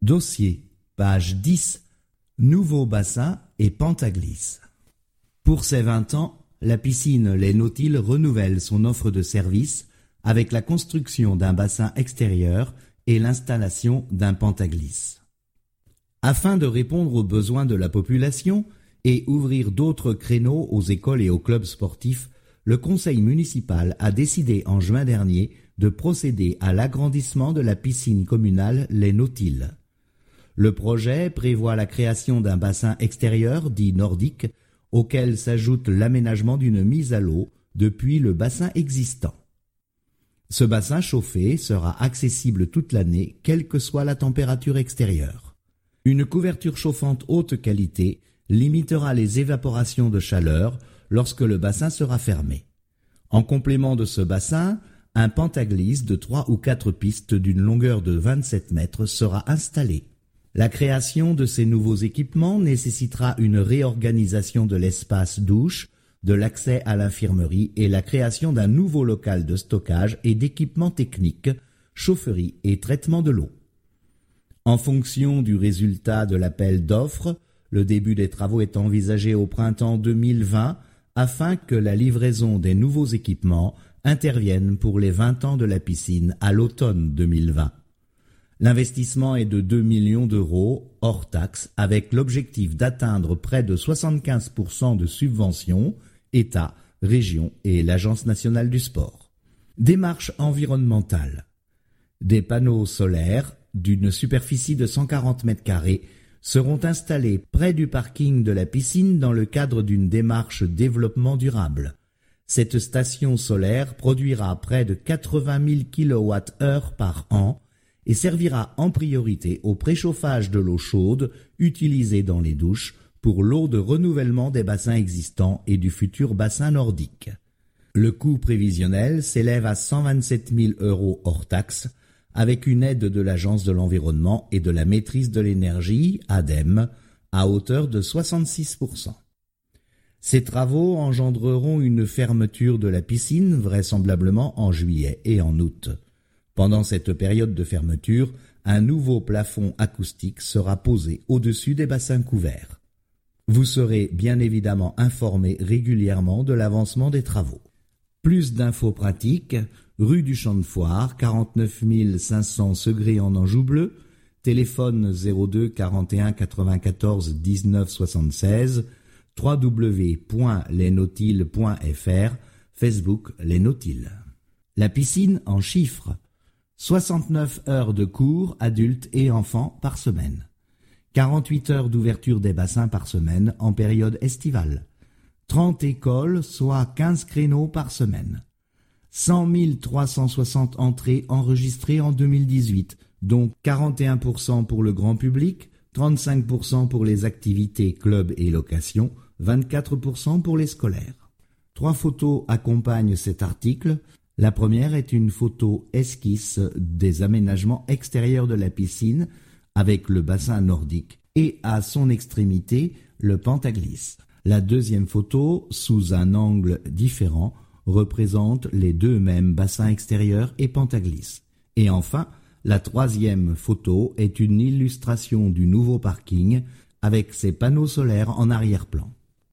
Dossier, page 10, nouveau bassin et pente-à-glisse. Pour ses 20 ans, la piscine Les Nautiles renouvelle son offre de service avec la construction d'un bassin extérieur et l'installation d'un pente-à-glisse. Afin de répondre aux besoins de la population et ouvrir d'autres créneaux aux écoles et aux clubs sportifs, le conseil municipal a décidé en juin dernier de procéder à l'agrandissement de la piscine communale Les Nautiles. Le projet prévoit la création d'un bassin extérieur dit nordique, auquel s'ajoute l'aménagement d'une mise à l'eau depuis le bassin existant. Ce bassin chauffé sera accessible toute l'année, quelle que soit la température extérieure. Une couverture chauffante haute qualité limitera les évaporations de chaleur lorsque le bassin sera fermé. En complément de ce bassin, un pente-à-glisse de 3 ou 4 pistes d'une longueur de 27 mètres sera installé. La création de ces nouveaux équipements nécessitera une réorganisation de l'espace douche, de l'accès à l'infirmerie et la création d'un nouveau local de stockage et d'équipements techniques, chaufferie et traitement de l'eau. En fonction du résultat de l'appel d'offres, le début des travaux est envisagé au printemps 2020 afin que la livraison des nouveaux équipements intervienne pour les 20 ans de la piscine à l'automne 2020. L'investissement est de 2 millions d'euros hors taxes avec l'objectif d'atteindre près de 75% de subventions, État, région et l'Agence nationale du sport. Démarche environnementale. Des panneaux solaires d'une superficie de 140 mètres carrés seront installés près du parking de la piscine dans le cadre d'une démarche développement durable. Cette station solaire produira près de 80 000 kWh par an et servira en priorité au préchauffage de l'eau chaude utilisée dans les douches pour l'eau de renouvellement des bassins existants et du futur bassin nordique. Le coût prévisionnel s'élève à 127 000 € hors taxes, avec une aide de l'Agence de l'environnement et de la maîtrise de l'énergie, ADEME, à hauteur de 66%. Ces travaux engendreront une fermeture de la piscine, vraisemblablement en juillet et en août. Pendant cette période de fermeture, un nouveau plafond acoustique sera posé au-dessus des bassins couverts. Vous serez bien évidemment informé régulièrement de l'avancement des travaux. Plus d'infos pratiques, rue du Champ de Foire, 49 500 Segré en Anjou bleu, téléphone 02 41 94 19 76, www.lesnautiles.fr, Facebook Les Nautiles. La piscine en chiffres. 69 heures de cours adultes et enfants par semaine. 48 heures d'ouverture des bassins par semaine en période estivale. 30 écoles, soit 15 créneaux par semaine. 100 360 entrées enregistrées en 2018, dont 41% pour le grand public, 35% pour les activités clubs et locations, 24% pour les scolaires. 3 photos accompagnent cet article. La première est une photo esquisse des aménagements extérieurs de la piscine avec le bassin nordique et à son extrémité le pente-à-glisse. La deuxième photo, sous un angle différent, représente les deux mêmes bassins extérieurs et pente-à-glisse. Et enfin, la troisième photo est une illustration du nouveau parking avec ses panneaux solaires en arrière-plan.